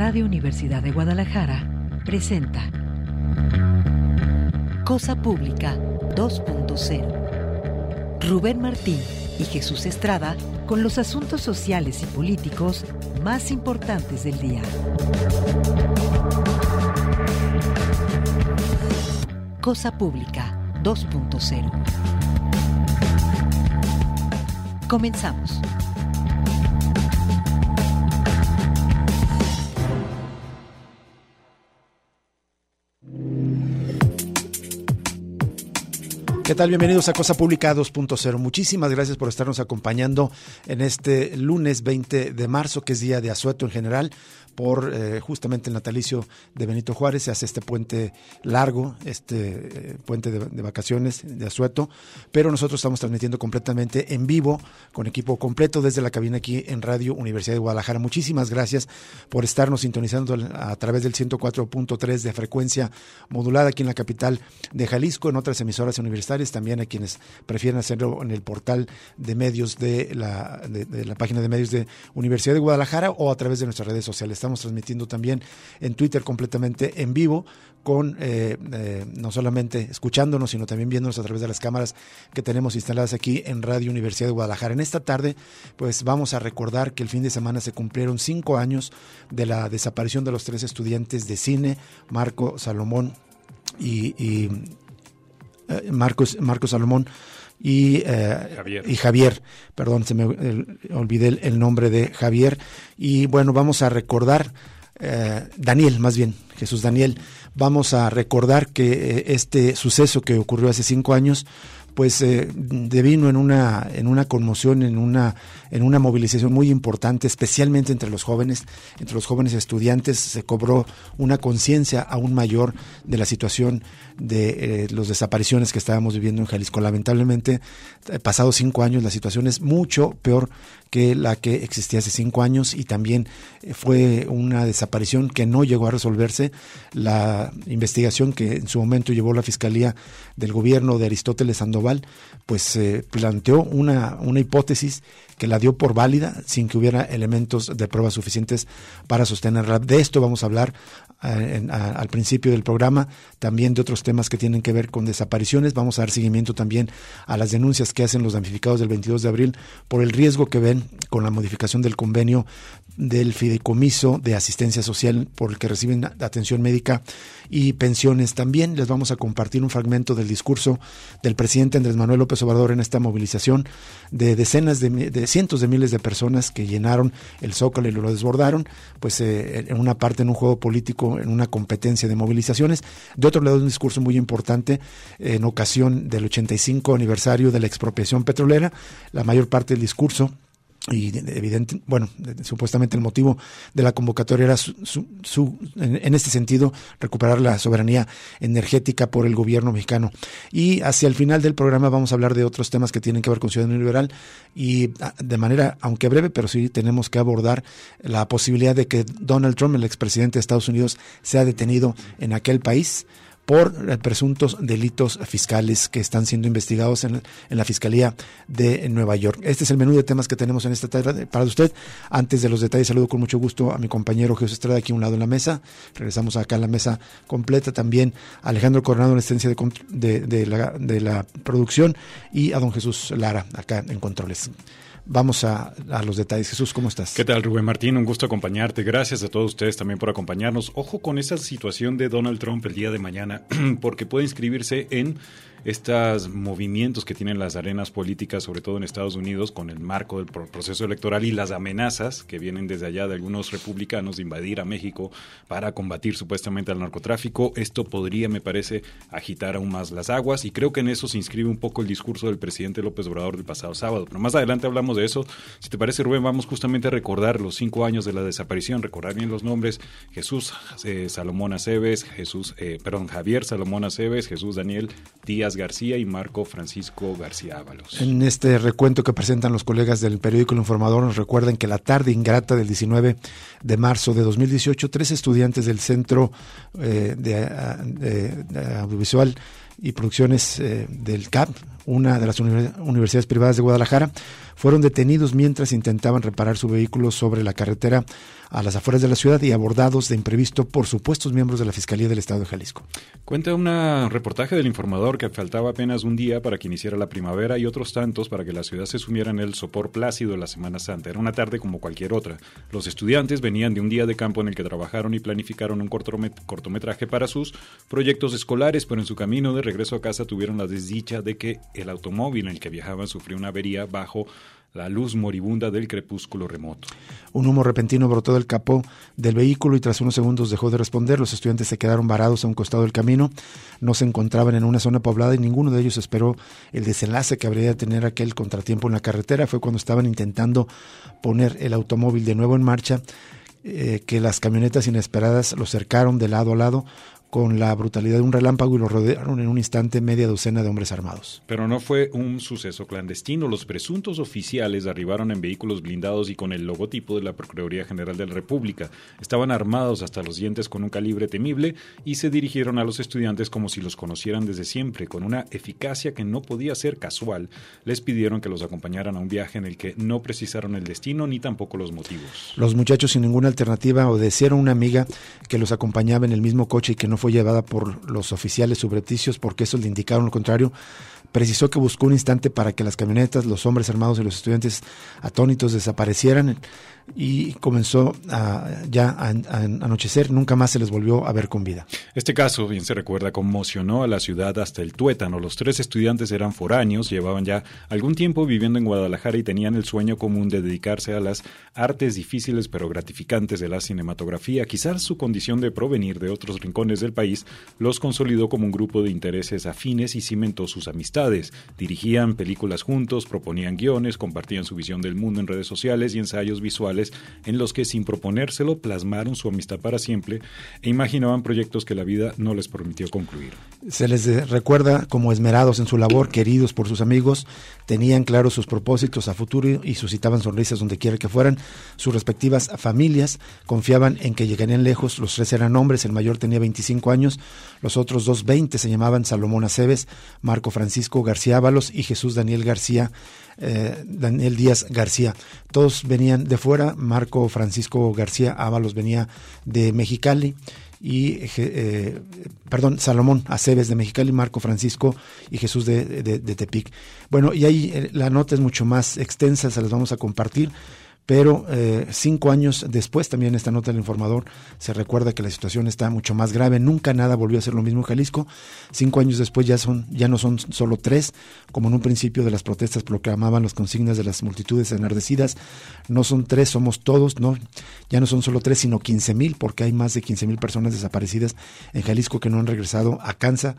Radio Universidad de Guadalajara presenta Cosa Pública 2.0. Rubén Martín y Jesús Estrada con los asuntos sociales y políticos más importantes del día. Cosa Pública 2.0. Comenzamos. ¿Qué tal? Bienvenidos a Cosa Pública 2.0. Muchísimas gracias por estarnos acompañando en este lunes 20 de marzo, que es día de asueto en general, por justamente el natalicio de Benito Juárez. Se hace este puente largo, puente de vacaciones, de asueto, pero nosotros estamos transmitiendo completamente en vivo, con equipo completo desde la cabina aquí en Radio Universidad de Guadalajara. Muchísimas gracias por estarnos sintonizando a través del 104.3 de frecuencia modulada aquí en la capital de Jalisco, en otras emisoras universitarias, también a quienes prefieren hacerlo en el portal de medios de la página de medios de Universidad de Guadalajara o a través de nuestras redes sociales. Estamos transmitiendo también en Twitter completamente en vivo, con no solamente escuchándonos, sino también viéndonos a través de las cámaras que tenemos instaladas aquí en Radio Universidad de Guadalajara. En esta tarde, pues vamos a recordar que el fin de semana se cumplieron 5 años de la desaparición de los 3 estudiantes de cine, Marco Salomón y Marco Salomón y Javier, perdón, se me olvidé el nombre de Javier. Y bueno, vamos a recordar Jesús Daniel, vamos a recordar que este suceso que ocurrió hace 5 años, pues devino en una conmoción, en una movilización muy importante, especialmente entre los jóvenes estudiantes. Se cobró una conciencia aún mayor de la situación de las desapariciones que estábamos viviendo en Jalisco. Lamentablemente, pasados 5 años, la situación es mucho peor que la que existía hace 5 años, y también fue una desaparición que no llegó a resolverse. La investigación que en su momento llevó la Fiscalía del Gobierno de Aristóteles Sandoval, pues planteó una hipótesis que la dio por válida sin que hubiera elementos de prueba suficientes para sostenerla. De esto vamos a hablar al principio del programa, también de otros temas que tienen que ver con desapariciones. Vamos a dar seguimiento también a las denuncias que hacen los damnificados del 22 de abril por el riesgo que ven con la modificación del convenio del fideicomiso de asistencia social por el que reciben atención médica y pensiones. También les vamos a compartir un fragmento del discurso del presidente Andrés Manuel López Obrador en esta movilización de cientos de miles de personas que llenaron el Zócalo y lo desbordaron, pues en una parte en un juego político, en una competencia de movilizaciones. De otro lado, un discurso muy importante en ocasión del 85 aniversario de la expropiación petrolera. La mayor parte del discurso, y supuestamente el motivo de la convocatoria era en este sentido recuperar la soberanía energética por el gobierno mexicano. Y hacia el final del programa vamos a hablar de otros temas que tienen que ver con Ciudadanía Liberal, y de manera, aunque breve, pero sí tenemos que abordar la posibilidad de que Donald Trump, el expresidente de Estados Unidos, sea detenido en aquel país por presuntos delitos fiscales que están siendo investigados en la Fiscalía de Nueva York. Este es el menú de temas que tenemos en esta tarde para usted. Antes de los detalles, saludo con mucho gusto a mi compañero Jesús Estrada, aquí a un lado en la mesa. Regresamos acá a la mesa completa. También a Alejandro Coronado en la asistencia de la producción, y a don Jesús Lara acá en controles. Vamos a los detalles. Jesús, ¿cómo estás? ¿Qué tal, Rubén Martín? Un gusto acompañarte. Gracias a todos ustedes también por acompañarnos. Ojo con esa situación de Donald Trump el día de mañana, porque puede inscribirse en estos movimientos que tienen las arenas políticas, sobre todo en Estados Unidos, con el marco del proceso electoral y las amenazas que vienen desde allá de algunos republicanos de invadir a México para combatir supuestamente al narcotráfico. Esto podría, me parece, agitar aún más las aguas, y creo que en eso se inscribe un poco el discurso del presidente López Obrador del pasado sábado. Pero más adelante hablamos de eso. Si te parece, Rubén, vamos justamente a recordar los 5 años de la desaparición, recordar bien los nombres: Salomón Aceves, Javier Salomón Aceves, Jesús Daniel Díaz García y Marco Francisco García Ábalos. En este recuento que presentan los colegas del periódico El Informador, nos recuerdan que la tarde ingrata del 19 de marzo de 2018, 3 estudiantes del Centro de Audiovisual y Producciones del CAP, una de las universidades privadas de Guadalajara, fueron detenidos mientras intentaban reparar su vehículo sobre la carretera a las afueras de la ciudad y abordados de imprevisto por supuestos miembros de la Fiscalía del Estado de Jalisco. Cuenta un reportaje del Informador que faltaba apenas un día para que iniciara la primavera y otros tantos para que la ciudad se sumiera en el sopor plácido de la Semana Santa. Era una tarde como cualquier otra. Los estudiantes venían de un día de campo en el que trabajaron y planificaron un cortometraje para sus proyectos escolares, pero en su camino de regreso a casa tuvieron la desdicha de que el automóvil en el que viajaban sufrió una avería bajo la luz moribunda del crepúsculo remoto. Un humo repentino brotó del capó del vehículo y tras unos segundos dejó de responder. Los estudiantes se quedaron varados a un costado del camino. No se encontraban en una zona poblada y ninguno de ellos esperó el desenlace que habría de tener aquel contratiempo en la carretera. Fue cuando estaban intentando poner el automóvil de nuevo en marcha que las camionetas inesperadas lo cercaron de lado a lado con la brutalidad de un relámpago y lo rodearon en un instante media docena de hombres armados. Pero no fue un suceso clandestino. Los presuntos oficiales arribaron en vehículos blindados y con el logotipo de la Procuraduría General de la República. Estaban armados hasta los dientes con un calibre temible y se dirigieron a los estudiantes como si los conocieran desde siempre. Con una eficacia que no podía ser casual, les pidieron que los acompañaran a un viaje en el que no precisaron el destino ni tampoco los motivos. Los muchachos, sin ninguna alternativa, obedecieron a una amiga que los acompañaba en el mismo coche y que no fue llevada por los oficiales subrepticios porque esos le indicaron lo contrario. Precisó que buscó un instante para que las camionetas, los hombres armados y los estudiantes atónitos desaparecieran y comenzó ya a anochecer. Nunca más se les volvió a ver con vida. Este caso, bien se recuerda, conmocionó a la ciudad hasta el tuétano. Los 3 estudiantes eran foráneos, llevaban ya algún tiempo viviendo en Guadalajara y tenían el sueño común de dedicarse a las artes difíciles pero gratificantes de la cinematografía. Quizás su condición de provenir de otros rincones del país los consolidó como un grupo de intereses afines y cimentó sus amistades. Dirigían películas juntos, proponían guiones, compartían su visión del mundo en redes sociales y ensayos visuales en los que, sin proponérselo, plasmaron su amistad para siempre e imaginaban proyectos que la vida no les permitió concluir. Se les recuerda como esmerados en su labor, queridos por sus amigos, tenían claros sus propósitos a futuro y suscitaban sonrisas donde quiera que fueran. Sus respectivas familias confiaban en que llegarían lejos. Los 3 eran hombres, el mayor tenía 25 años, los otros 2 20, se llamaban Salomón Aceves, Marco Francisco García Ábalos y Jesús Daniel Díaz García. Todos venían de fuera. Marco Francisco García Ábalos venía de Mexicali y Salomón Aceves de Mexicali, Marco Francisco y Jesús de Tepic. Bueno, y ahí la nota es mucho más extensa, se las vamos a compartir. Pero 5 años después, también esta nota del Informador, se recuerda que la situación está mucho más grave. Nunca nada volvió a ser lo mismo en Jalisco. 5 años después ya no son solo 3, como en un principio de las protestas proclamaban las consignas de las multitudes enardecidas. No son 3, somos todos, no. Ya no son solo 3, sino 15,000, porque hay más de 15,000 personas desaparecidas en Jalisco que no han regresado a casa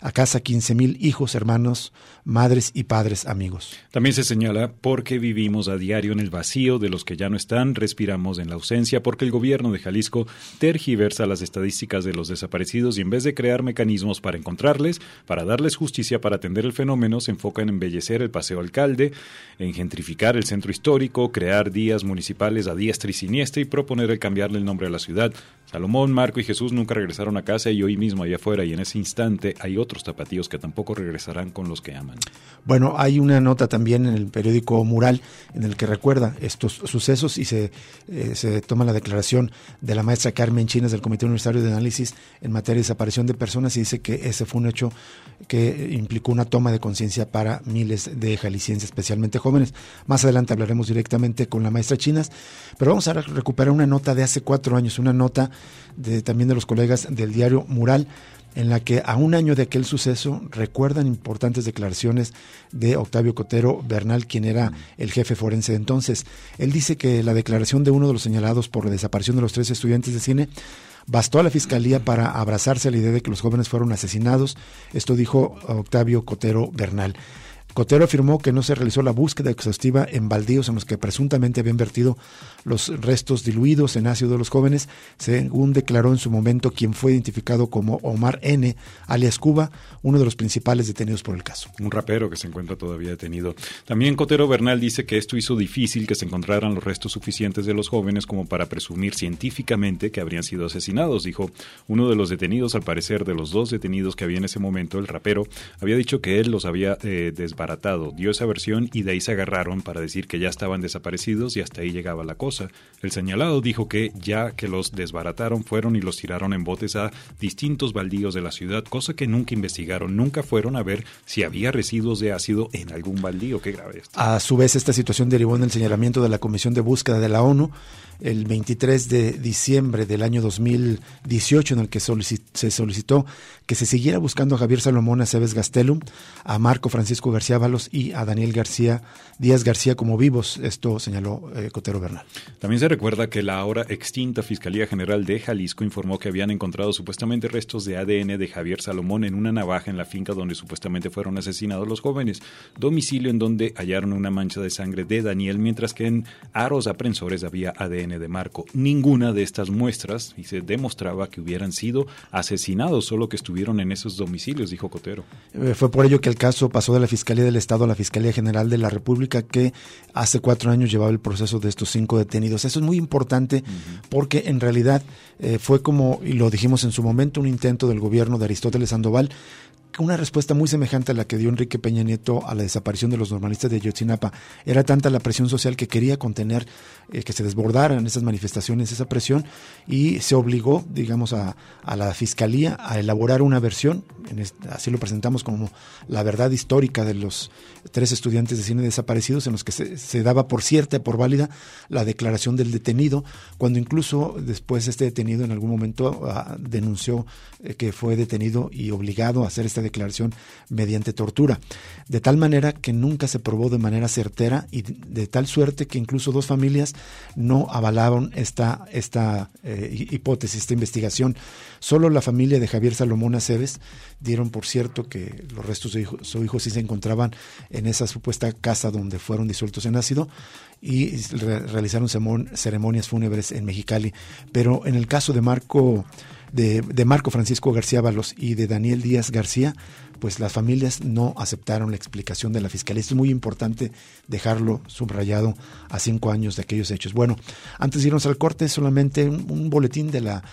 15,000 hijos, hermanos, madres y padres, amigos. También se señala porque vivimos a diario en el vacío de los que ya no están, respiramos en la ausencia, porque el gobierno de Jalisco tergiversa las estadísticas de los desaparecidos y en vez de crear mecanismos para encontrarles, para darles justicia, para atender el fenómeno, se enfoca en embellecer el Paseo Alcalde, en gentrificar el centro histórico, crear días municipales a diestra y siniestra y proponer el cambiarle el nombre a la ciudad. Salomón, Marco y Jesús nunca regresaron a casa y hoy mismo allá afuera y en ese instante hay otros tapatíos que tampoco regresarán con los que aman. Bueno, hay una nota también en el periódico Mural en el que recuerda estos sucesos y se toma la declaración de la maestra Carmen Chinas del Comité Universitario de Análisis en materia de desaparición de personas y dice que ese fue un hecho que implicó una toma de conciencia para miles de jaliscienses, especialmente jóvenes. Más adelante hablaremos directamente con la maestra Chinas, pero vamos a recuperar una nota de hace 4 años, una nota también de los colegas del diario Mural, en la que a un año de aquel suceso recuerdan importantes declaraciones de Octavio Cotero Bernal, quien era el jefe forense de entonces. Él dice que la declaración de uno de los señalados por la desaparición de los 3 estudiantes de cine bastó a la fiscalía para abrazarse a la idea de que los jóvenes fueron asesinados. Esto dijo Octavio Cotero Bernal. Cotero afirmó que no se realizó la búsqueda exhaustiva en baldíos en los que presuntamente habían vertido los restos diluidos en ácido de los jóvenes, según declaró en su momento quien fue identificado como Omar N., alias Cuba, uno de los principales detenidos por el caso. Un rapero que se encuentra todavía detenido. También Cotero Bernal dice que esto hizo difícil que se encontraran los restos suficientes de los jóvenes como para presumir científicamente que habrían sido asesinados, dijo uno de los detenidos. Al parecer, de los 2 detenidos que había en ese momento, el rapero había dicho que él los había desbaratado disparatado. Dio esa versión y de ahí se agarraron para decir que ya estaban desaparecidos y hasta ahí llegaba la cosa. El señalado dijo que ya que los desbarataron fueron y los tiraron en botes a distintos baldíos de la ciudad, cosa que nunca investigaron, nunca fueron a ver si había residuos de ácido en algún baldío. Qué grave esto. A su vez, esta situación derivó en el señalamiento de la Comisión de Búsqueda de la ONU el 23 de diciembre del año 2018, en el que se solicitó que se siguiera buscando a Javier Salomón Aceves Gastelum, a Marco Francisco García Ábalos y a Daniel Díaz García como vivos. Esto señaló Cotero Bernal. También se recuerda que la ahora extinta Fiscalía General de Jalisco informó que habían encontrado supuestamente restos de ADN de Javier Salomón en una navaja en la finca donde supuestamente fueron asesinados los jóvenes, domicilio en donde hallaron una mancha de sangre de Daniel, mientras que en aros aprensores había ADN de Marco. Ninguna de estas muestras y se demostraba que hubieran sido asesinados, solo que estuvieron en esos domicilios, dijo Cotero. Fue por ello que el caso pasó de la Fiscalía del Estado a la Fiscalía General de la República, que hace 4 años llevaba el proceso de estos 5 detenidos. Eso es muy importante porque en realidad fue como, y lo dijimos en su momento, un intento del gobierno de Aristóteles Sandoval, una respuesta muy semejante a la que dio Enrique Peña Nieto a la desaparición de los normalistas de Ayotzinapa. Era tanta la presión social que quería contener, que se desbordaran esas manifestaciones, esa presión, y se obligó, digamos, a la Fiscalía a elaborar una versión, así lo presentamos como la verdad histórica de los 3 estudiantes de cine desaparecidos, en los que se daba por cierta y por válida la declaración del detenido, cuando incluso después este detenido en algún momento denunció que fue detenido y obligado a hacer esta declaración mediante tortura, de tal manera que nunca se probó de manera certera y de tal suerte que incluso 2 familias no avalaron esta hipótesis, esta investigación. Solo la familia de Javier Salomón Aceves dieron por cierto que los restos de su hijo sí se encontraban en esa supuesta casa donde fueron disueltos en ácido, y realizaron ceremonias fúnebres en Mexicali. Pero en el caso de Marco Francisco García Ábalos y de Daniel Díaz García, pues las familias no aceptaron la explicación de la Fiscalía. Esto es muy importante dejarlo subrayado a 5 años de aquellos hechos. Bueno, antes de irnos al corte, solamente un boletín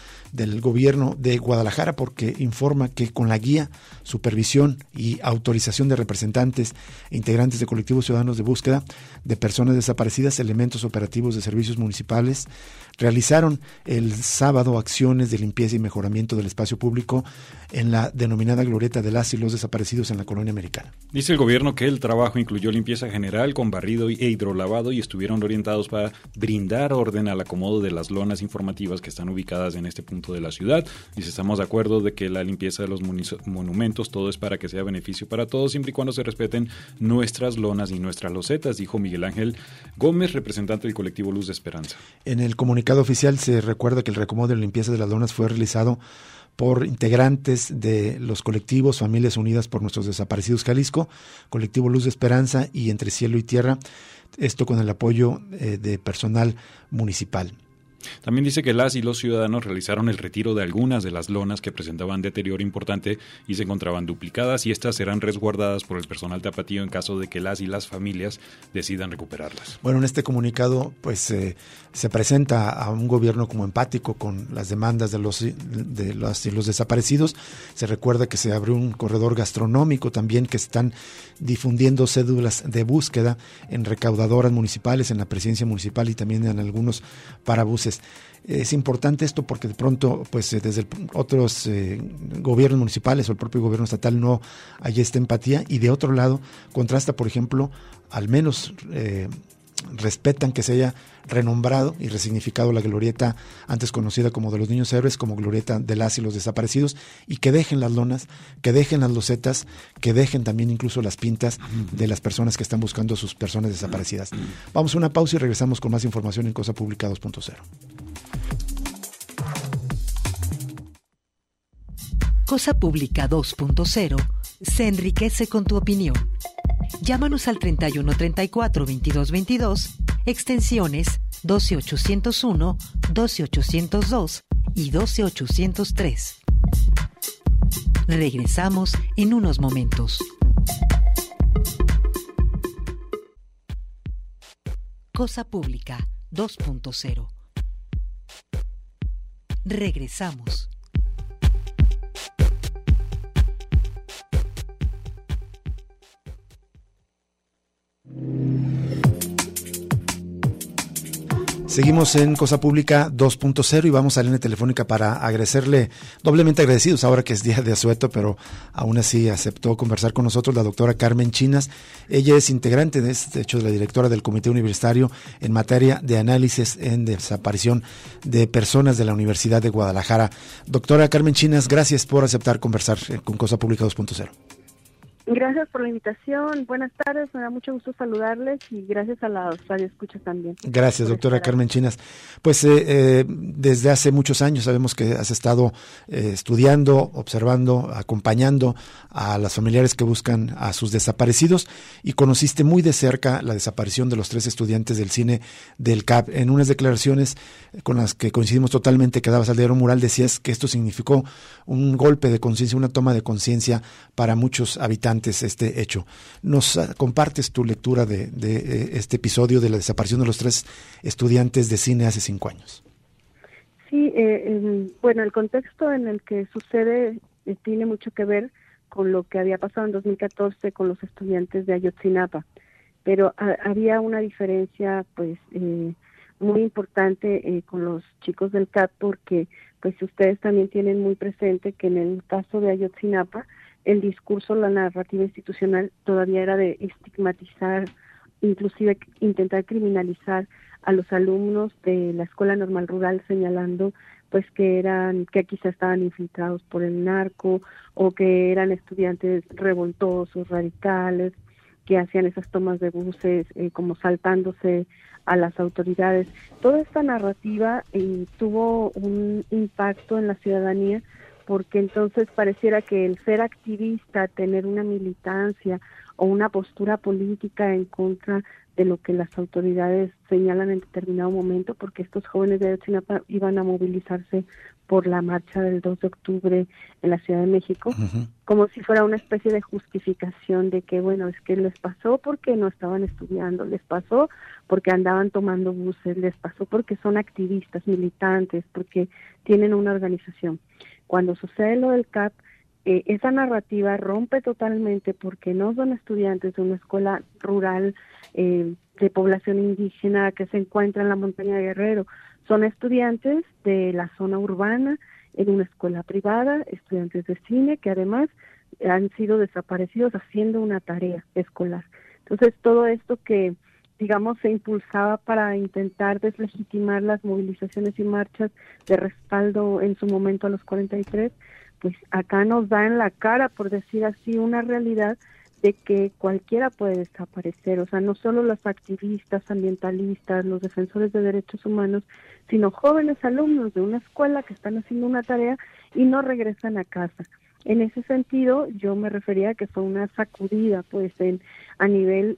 del gobierno de Guadalajara, porque informa que con la guía, supervisión y autorización de representantes e integrantes de colectivos ciudadanos de búsqueda de personas desaparecidas, elementos operativos de servicios municipales realizaron el sábado acciones de limpieza y mejoramiento del espacio público en la denominada glorieta de las y los desaparecidos en la colonia Americana. Dice el gobierno que el trabajo incluyó limpieza general con barrido e hidrolavado y estuvieron orientados para brindar orden al acomodo de las lonas informativas que están ubicadas en este punto de la ciudad. Dice, estamos de acuerdo de que la limpieza de los monumentos, todo es para que sea beneficio para todos, siempre y cuando se respeten nuestras lonas y nuestras losetas, dijo Miguel Ángel Gómez, representante del colectivo Luz de Esperanza. En el comunicado oficial se recuerda que el reacomodo y la limpieza de las lonas fue realizado por integrantes de los colectivos Familias Unidas por Nuestros Desaparecidos Jalisco, colectivo Luz de Esperanza y Entre Cielo y Tierra, esto con el apoyo de personal municipal. También dice que las y los ciudadanos realizaron el retiro de algunas de las lonas que presentaban deterioro importante y se encontraban duplicadas, y estas serán resguardadas por el personal tapatío en caso de que las y las familias decidan recuperarlas. Bueno, en este comunicado pues se presenta a un gobierno como empático con las demandas de los desaparecidos. Se recuerda que se abrió un corredor gastronómico también, que están difundiendo cédulas de búsqueda en recaudadoras municipales, en la presidencia municipal y también en algunos parabuses. Es importante esto porque de pronto pues desde otros gobiernos municipales o el propio gobierno estatal no hay esta empatía, y de otro lado contrasta, por ejemplo, al menos respetan que se haya renombrado y resignificado la glorieta antes conocida como de los niños héroes como glorieta de las y los desaparecidos, y que dejen las lonas, que dejen las losetas, que dejen también incluso las pintas de las personas que están buscando a sus personas desaparecidas. Vamos a una pausa y regresamos con más información en Cosa Pública 2.0. Cosa Pública 2.0 se enriquece con tu opinión. Llámanos al 3134-2222, extensiones 12801, 12802 y 12803. Regresamos en unos momentos. Cosa Pública 2.0. Regresamos. Seguimos en Cosa Pública 2.0 y vamos a la línea telefónica para agradecerle, doblemente agradecidos ahora que es día de asueto, pero aún así aceptó conversar con nosotros la doctora Carmen Chinas. Ella es integrante, de hecho, de la directora del Comité Universitario en materia de análisis en desaparición de personas de la Universidad de Guadalajara. Doctora Carmen Chinas, gracias por aceptar conversar con Cosa Pública 2.0. Gracias por la invitación. Buenas tardes, me da mucho gusto saludarles y gracias a la radioescuchas también. Gracias, doctora Carmen Chinas. Pues desde hace muchos años sabemos que has estado estudiando, observando, acompañando a las familiares que buscan a sus desaparecidos y conociste muy de cerca la desaparición de los 3 estudiantes del cine del CAP. En unas declaraciones con las que coincidimos totalmente que dabas al diario Mural, decías que esto significó un golpe de conciencia, una toma de conciencia para muchos habitantes este hecho. ¿Nos compartes tu lectura de este episodio de la desaparición de los 3 estudiantes de cine hace 5 años? Sí, bueno, el contexto en el que sucede tiene mucho que ver con lo que había pasado en 2014 con los estudiantes de Ayotzinapa, pero había una diferencia pues muy importante con los chicos del CAP, porque pues ustedes también tienen muy presente que en el caso de Ayotzinapa el discurso, la narrativa institucional todavía era de estigmatizar, inclusive intentar criminalizar a los alumnos de la Escuela Normal Rural, señalando pues que quizá estaban infiltrados por el narco o que eran estudiantes revoltosos, radicales, que hacían esas tomas de buses como saltándose a las autoridades. Toda esta narrativa tuvo un impacto en la ciudadanía, porque entonces pareciera que el ser activista, tener una militancia o una postura política en contra de lo que las autoridades señalan en determinado momento, porque estos jóvenes de Ayotzinapa iban a movilizarse por la marcha del 2 de octubre en la Ciudad de México, como si fuera una especie de justificación de que, bueno, es que les pasó porque no estaban estudiando, les pasó porque andaban tomando buses, les pasó porque son activistas, militantes, porque tienen una organización. Cuando sucede lo del CAP, esa narrativa rompe totalmente, porque no son estudiantes de una escuela rural de población indígena que se encuentra en la montaña de Guerrero, son estudiantes de la zona urbana en una escuela privada, estudiantes de cine que además han sido desaparecidos haciendo una tarea escolar. Entonces todo esto que digamos se impulsaba para intentar deslegitimar las movilizaciones y marchas de respaldo en su momento a los 43, pues acá nos da en la cara, por decir así, una realidad de que cualquiera puede desaparecer, o sea, no solo los activistas, ambientalistas, los defensores de derechos humanos, sino jóvenes alumnos de una escuela que están haciendo una tarea y no regresan a casa. En ese sentido, yo me refería a que fue una sacudida, pues, a nivel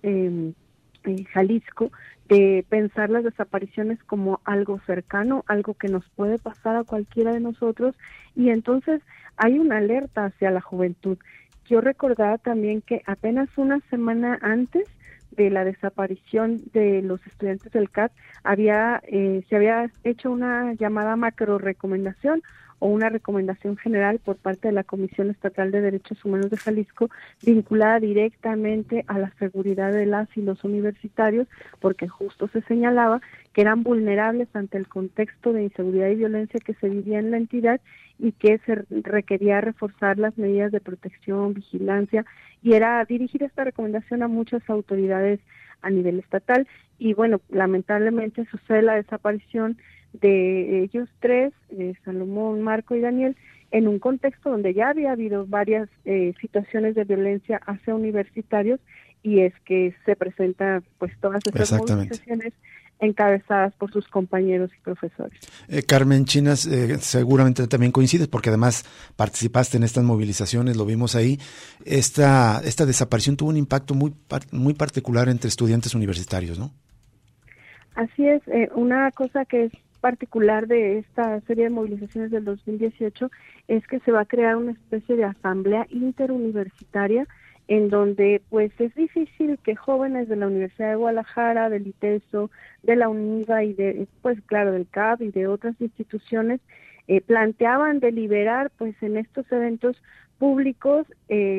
Jalisco, de pensar las desapariciones como algo cercano, algo que nos puede pasar a cualquiera de nosotros, y entonces hay una alerta hacia la juventud. Yo recordaba también que apenas una semana antes de la desaparición de los estudiantes del CAT se había hecho una llamada macro recomendación o una recomendación general por parte de la Comisión Estatal de Derechos Humanos de Jalisco, vinculada directamente a la seguridad de las y los universitarios, porque justo se señalaba que eran vulnerables ante el contexto de inseguridad y violencia que se vivía en la entidad y que se requería reforzar las medidas de protección, vigilancia, y era dirigir esta recomendación a muchas autoridades a nivel estatal. Y bueno, lamentablemente sucede la desaparición de ellos 3, Salomón, Marco y Daniel, en un contexto donde ya había habido varias situaciones de violencia hacia universitarios, y es que se presentan pues todas estas movilizaciones encabezadas por sus compañeros y profesores. Carmen Chinas, seguramente también coincides, porque además participaste en estas movilizaciones, lo vimos ahí. Esta desaparición tuvo un impacto muy particular entre estudiantes universitarios, ¿no? Así es, una cosa que es particular de esta serie de movilizaciones del 2018 es que se va a crear una especie de asamblea interuniversitaria en donde pues es difícil que jóvenes de la Universidad de Guadalajara, del ITESO, de la UNIVA y de, pues claro, del CAP y de otras instituciones planteaban deliberar pues en estos eventos públicos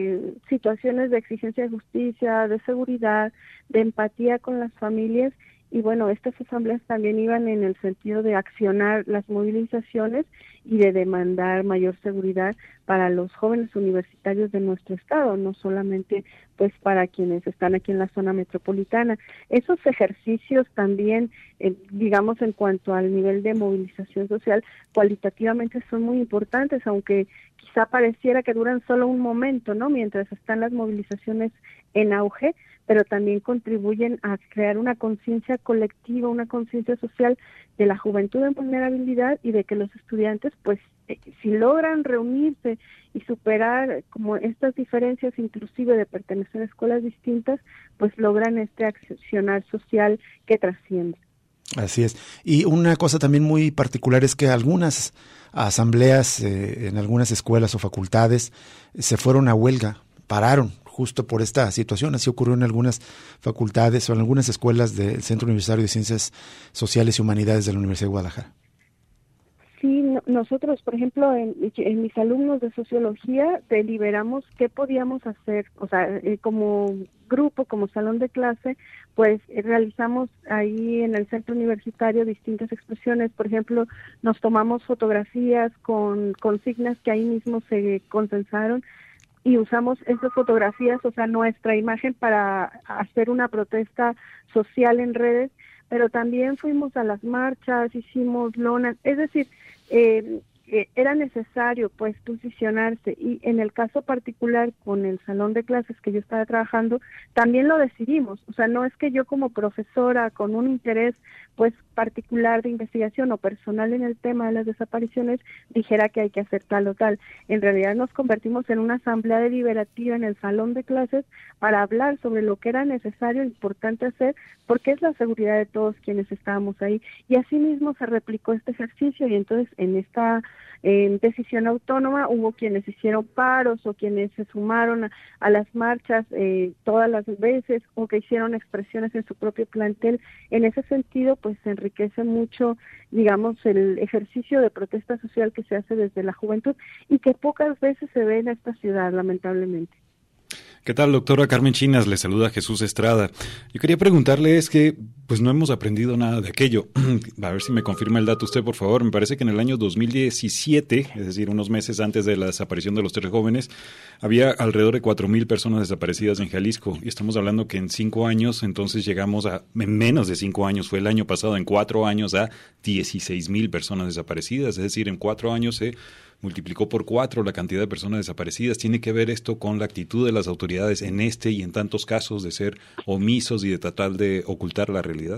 situaciones de exigencia de justicia, de seguridad, de empatía con las familias, y bueno, estas asambleas también iban en el sentido de accionar las movilizaciones y de demandar mayor seguridad para los jóvenes universitarios de nuestro estado, no solamente pues para quienes están aquí en la zona metropolitana. Esos ejercicios también, digamos, en cuanto al nivel de movilización social, cualitativamente son muy importantes, aunque quizá pareciera que duran solo un momento, ¿no? Mientras están las movilizaciones en auge, pero también contribuyen a crear una conciencia colectiva, una conciencia social de la juventud en vulnerabilidad y de que los estudiantes, pues, si logran reunirse y superar como estas diferencias, inclusive de pertenecer a escuelas distintas, pues logran este accionar social que trasciende. Así es. Y una cosa también muy particular es que algunas asambleas en algunas escuelas o facultades se fueron a huelga, pararon justo por esta situación. Así ocurrió en algunas facultades o en algunas escuelas del Centro Universitario de Ciencias Sociales y Humanidades de la Universidad de Guadalajara. Sí, nosotros, por ejemplo, en mis alumnos de sociología deliberamos qué podíamos hacer, o sea, como grupo, como salón de clase, pues realizamos ahí en el centro universitario distintas expresiones. Por ejemplo, nos tomamos fotografías con consignas que ahí mismo se consensaron y usamos esas fotografías, o sea, nuestra imagen para hacer una protesta social en redes, pero también fuimos a las marchas, hicimos lonas, es decir, era necesario pues posicionarse, y en el caso particular con el salón de clases que yo estaba trabajando, también lo decidimos, o sea, no es que yo como profesora con un interés pues particular de investigación o personal en el tema de las desapariciones dijera que hay que hacer tal o tal. En realidad nos convertimos en una asamblea deliberativa en el salón de clases para hablar sobre lo que era necesario e importante hacer, porque es la seguridad de todos quienes estábamos ahí, y así mismo se replicó este ejercicio, y entonces en esta decisión autónoma hubo quienes hicieron paros o quienes se sumaron a las marchas todas las veces, o que hicieron expresiones en su propio plantel. En ese sentido, pues se enriquece mucho, digamos, el ejercicio de protesta social que se hace desde la juventud y que pocas veces se ve en esta ciudad, lamentablemente. ¿Qué tal, doctora Carmen Chinas? Le saluda Jesús Estrada. Yo quería preguntarle, es que pues no hemos aprendido nada de aquello. A ver si me confirma el dato usted, por favor. Me parece que en el año 2017, es decir, unos meses antes de la desaparición de los 3 jóvenes, había alrededor de 4,000 personas desaparecidas en Jalisco. Y estamos hablando que en 5 años, entonces llegamos en menos de 5 años, fue el año pasado, en 4 años a 16,000 personas desaparecidas. Es decir, en 4 años se multiplicó por 4 la cantidad de personas desaparecidas. ¿Tiene que ver esto con la actitud de las autoridades en este y en tantos casos de ser omisos y de tratar de ocultar la realidad?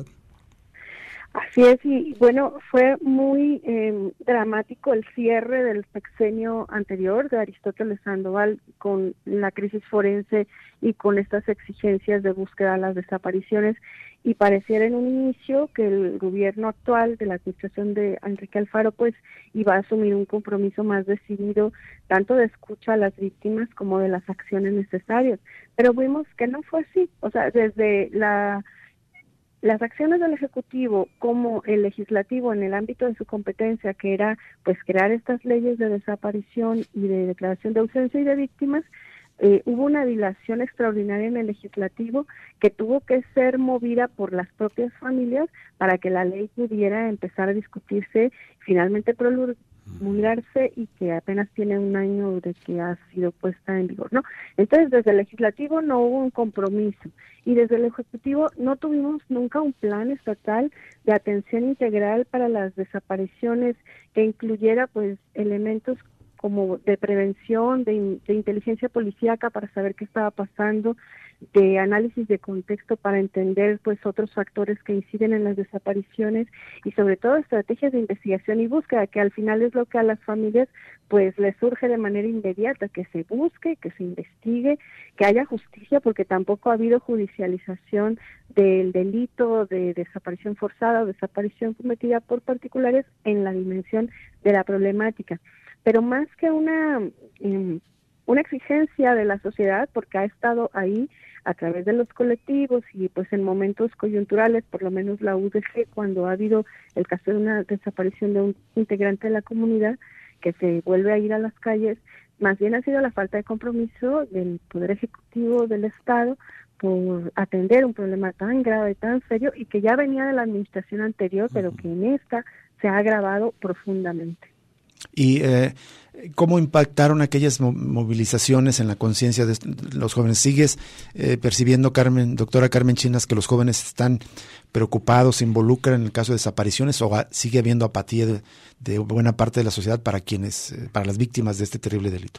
Así es, y bueno, fue muy dramático el cierre del sexenio anterior de Aristóteles Sandoval con la crisis forense y con estas exigencias de búsqueda de las desapariciones, y pareciera en un inicio que el gobierno actual de la administración de Enrique Alfaro pues iba a asumir un compromiso más decidido, tanto de escucha a las víctimas como de las acciones necesarias, pero vimos que no fue así. O sea, desde las acciones del Ejecutivo como el Legislativo en el ámbito de su competencia, que era pues crear estas leyes de desaparición y de declaración de ausencia y de víctimas, hubo una dilación extraordinaria en el Legislativo que tuvo que ser movida por las propias familias para que la ley pudiera empezar a discutirse, finalmente promulgarse, y que apenas tiene 1 año de que ha sido puesta en vigor, ¿no? Entonces, desde el Legislativo no hubo un compromiso, y desde el Ejecutivo no tuvimos nunca un plan estatal de atención integral para las desapariciones que incluyera pues elementos como de prevención, de inteligencia policíaca para saber qué estaba pasando, de análisis de contexto para entender pues otros factores que inciden en las desapariciones, y sobre todo estrategias de investigación y búsqueda, que al final es lo que a las familias pues les surge de manera inmediata, que se busque, que se investigue, que haya justicia, porque tampoco ha habido judicialización del delito de desaparición forzada o desaparición cometida por particulares en la dimensión de la problemática. Pero más que una exigencia de la sociedad, porque ha estado ahí a través de los colectivos y pues en momentos coyunturales, por lo menos la UDG, cuando ha habido el caso de una desaparición de un integrante de la comunidad que se vuelve a ir a las calles, más bien ha sido la falta de compromiso del Poder Ejecutivo del Estado por atender un problema tan grave, tan serio, y que ya venía de la administración anterior, pero que en esta se ha agravado profundamente. ¿Y cómo impactaron aquellas movilizaciones en la conciencia de los jóvenes? ¿Sigues percibiendo, doctora Carmen Chinas, que los jóvenes están preocupados, se involucran en el caso de desapariciones, o sigue habiendo apatía de buena parte de la sociedad para las víctimas de este terrible delito?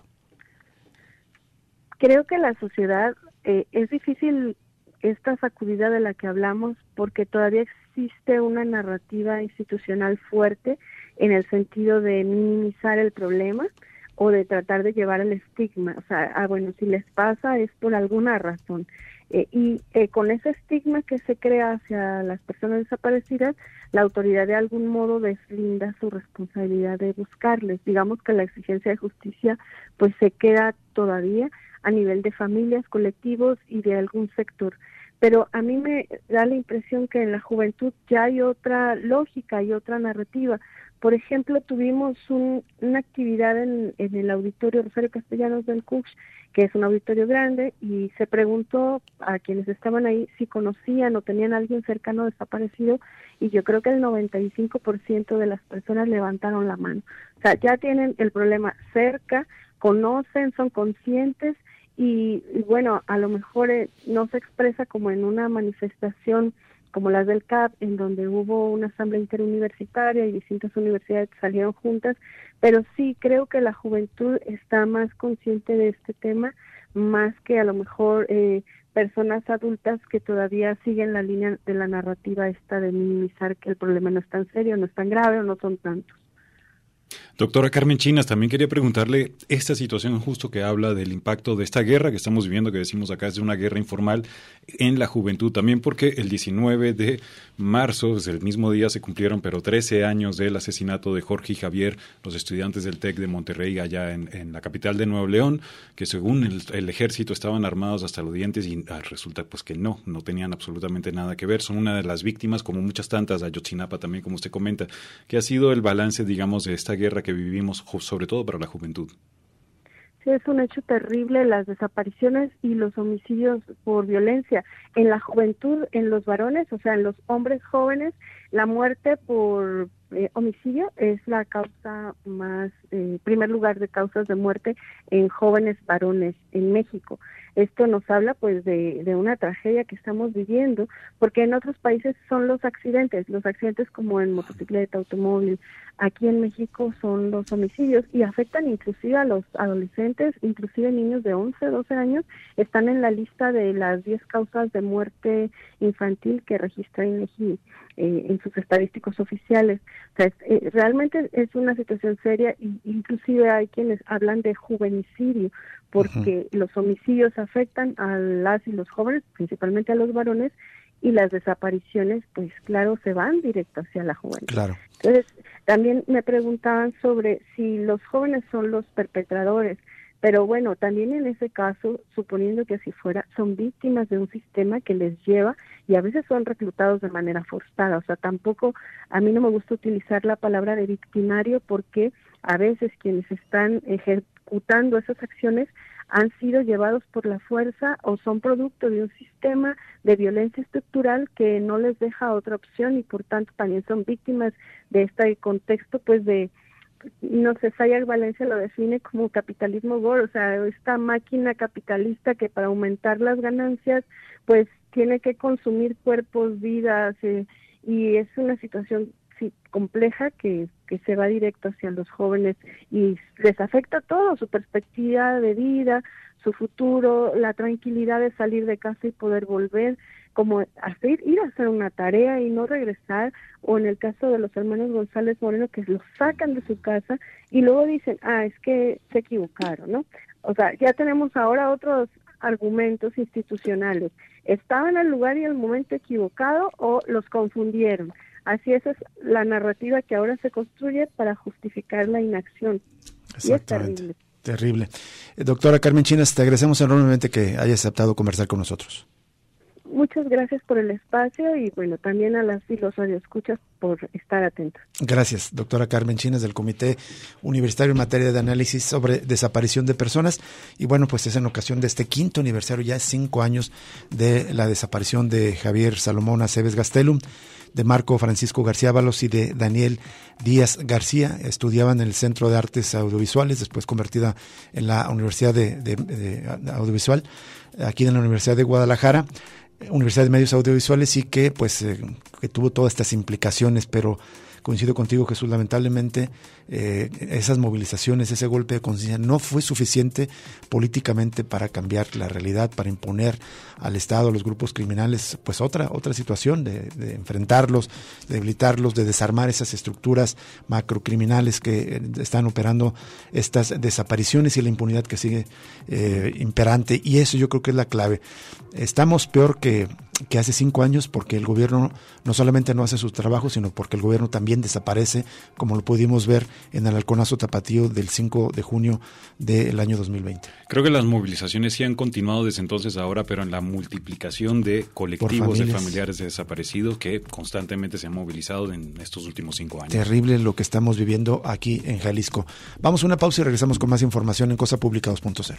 Creo que la sociedad, es difícil esta sacudida de la que hablamos, porque todavía existe una narrativa institucional fuerte en el sentido de minimizar el problema o de tratar de llevar el estigma. O sea, bueno, si les pasa es por alguna razón. Y con ese estigma que se crea hacia las personas desaparecidas, la autoridad de algún modo deslinda su responsabilidad de buscarles. Digamos que la exigencia de justicia pues se queda todavía a nivel de familias, colectivos y de algún sector. Pero a mí me da la impresión que en la juventud ya hay otra lógica y otra narrativa. Por ejemplo, tuvimos una actividad en el auditorio Rosario Castellanos del CUCH, que es un auditorio grande, y se preguntó a quienes estaban ahí si conocían o tenían a alguien cercano desaparecido, y yo creo que el 95% de las personas levantaron la mano. O sea, ya tienen el problema cerca, conocen, son conscientes, y bueno, a lo mejor no se expresa como en una manifestación como las del CAP, en donde hubo una asamblea interuniversitaria y distintas universidades salieron juntas, pero sí creo que la juventud está más consciente de este tema, más que a lo mejor personas adultas que todavía siguen la línea de la narrativa esta de minimizar que el problema no es tan serio, no es tan grave o no son tantos. Doctora Carmen Chinas, también quería preguntarle esta situación justo que habla del impacto de esta guerra que estamos viviendo, que decimos acá es una guerra informal en la juventud, también porque el 19 de marzo, desde el mismo día se cumplieron 13 años del asesinato de Jorge y Javier, los estudiantes del TEC de Monterrey allá en la capital de Nuevo León, que según el ejército estaban armados hasta los dientes y resulta pues que no tenían absolutamente nada que ver, son una de las víctimas, como muchas tantas, Ayotzinapa también, como usted comenta, que ha sido el balance, digamos, de esta guerra que vivimos, sobre todo para la juventud. Sí, es un hecho terrible las desapariciones y los homicidios por violencia. En la juventud, en los varones, o sea, en los hombres jóvenes, la muerte por homicidio es la causa más, primer lugar de causas de muerte en jóvenes varones en México. Esto nos habla pues de una tragedia que estamos viviendo, porque en otros países son los accidentes como en motocicleta, automóvil. Aquí en México son los homicidios y afectan inclusive a los adolescentes, inclusive niños de 11, 12 años, están en la lista de las 10 causas de muerte infantil que registra INEGI en sus estadísticos oficiales. O sea, realmente es una situación seria, y inclusive hay quienes hablan de juvenicidio, porque los homicidios afectan a las y los jóvenes, principalmente a los varones, y las desapariciones, pues claro, se van directo hacia la juventud. Claro. Entonces, también me preguntaban sobre si los jóvenes son los perpetradores, pero bueno, también en ese caso, suponiendo que así fuera, son víctimas de un sistema que les lleva, y a veces son reclutados de manera forzada. O sea, tampoco, a mí no me gusta utilizar la palabra de victimario, porque a veces quienes están ejecutando esas acciones han sido llevados por la fuerza o son producto de un sistema de violencia estructural que no les deja otra opción, y por tanto también son víctimas de este contexto pues de, no sé, Sayar Valencia lo define como capitalismo gore, o sea, esta máquina capitalista que para aumentar las ganancias pues tiene que consumir cuerpos, vidas, y es una situación compleja que se va directo hacia los jóvenes y les afecta todo, su perspectiva de vida, su futuro, la tranquilidad de salir de casa y poder volver, como ir a hacer una tarea y no regresar, o en el caso de los hermanos González Moreno, que los sacan de su casa y luego dicen, es que se equivocaron, ¿no? O sea, ya tenemos ahora otros argumentos institucionales, estaban en el lugar y en el momento equivocado o los confundieron. Así esa es la narrativa que ahora se construye para justificar la inacción. Y es terrible. Terrible. Doctora Carmen Chinas, te agradecemos enormemente que hayas aceptado conversar con nosotros. Muchas gracias por el espacio y bueno, también a las y los radioescuchas por estar atentos. Gracias, doctora Carmen Chines del Comité Universitario en materia de análisis sobre desaparición de personas. Y bueno, pues es en ocasión de este 5º aniversario, ya 5 años de la desaparición de Javier Salomón Aceves Gastelum, de Marco Francisco García Ábalos y de Daniel Díaz García. Estudiaban en el Centro de Artes Audiovisuales, después convertida en la Universidad de Audiovisual, aquí en la Universidad de Guadalajara, Universidad de Medios Audiovisuales, y que pues que tuvo todas estas implicaciones, pero coincido contigo, Jesús, lamentablemente esas movilizaciones, ese golpe de conciencia no fue suficiente políticamente para cambiar la realidad, para imponer al Estado, a los grupos criminales, pues otra situación de enfrentarlos, de debilitarlos, de desarmar esas estructuras macrocriminales que están operando estas desapariciones y la impunidad que sigue imperante. Y eso yo creo que es la clave. Estamos peor que hace 5 años porque el gobierno no solamente no hace su trabajo, sino porque el gobierno también desaparece, como lo pudimos ver en el halconazo tapatío del 5 de junio del año 2020. Creo que las movilizaciones sí han continuado desde entonces a ahora, pero en la multiplicación de colectivos de familiares de desaparecidos que constantemente se han movilizado en estos últimos 5 años. Terrible lo que estamos viviendo aquí en Jalisco. Vamos a una pausa y regresamos con más información en Cosa Pública 2.0.